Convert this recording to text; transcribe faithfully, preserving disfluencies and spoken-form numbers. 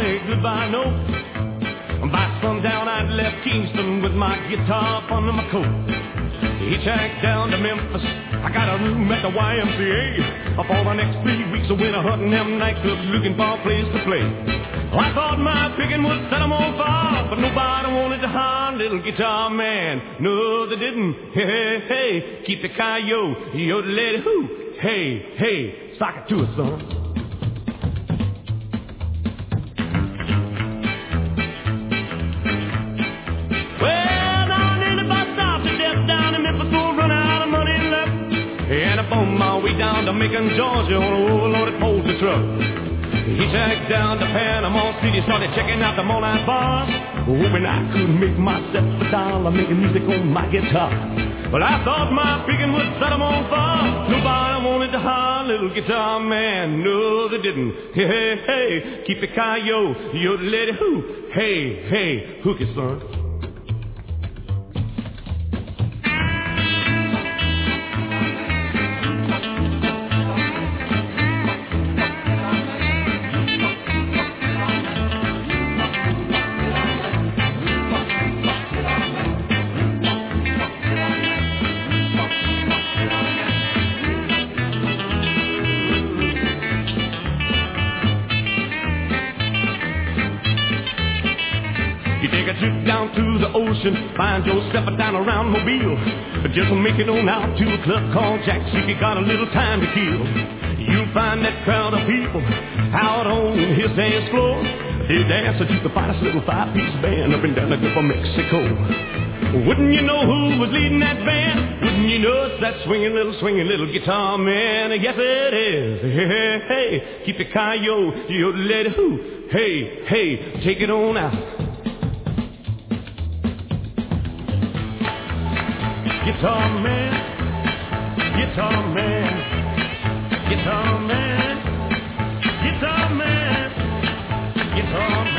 a goodbye note. By sundown I'd left Kingston with my guitar up under my coat. Hitchhiked down to Memphis, I got a room at the Y M C A. For the next three weeks I went a hunting them nightclubs looking for a place to play. Well, I thought my picking would set them on fire, but nobody wanted to hire little guitar man. No, they didn't. Hey, hey, hey, keep the coyote, yo, let it hoo. Hey, hey, sock it to us, son. And up on my way down to Macon, Georgia on an overloaded Polestar truck. Hitchhiked down to Panama City, started checking out the moonlight bars, hoping I could make myself a dollar making music on my guitar. But I thought my picking would set them on fire. Nobody wanted to hire a little guitar man. No, they didn't. Hey, hey, hey, keep the coyote, yo, let it hoo. Hey, hey, hook it, son. Find yourself down around Mobile. Just make it on out to a club called Jack's if you got a little time to kill. You'll find that crowd of people out on his dance floor. They dance to the finest little five-piece band up and down the Gulf of Mexico. Wouldn't you know who was leading that band? Wouldn't you know it's that swinging little, swinging little guitar man? Yes, it is. Hey, hey, hey, keep the coyote, you let it hoo. Hey, hey, take it on out. Guitar man, guitar man, guitar man, guitar man, guitar man.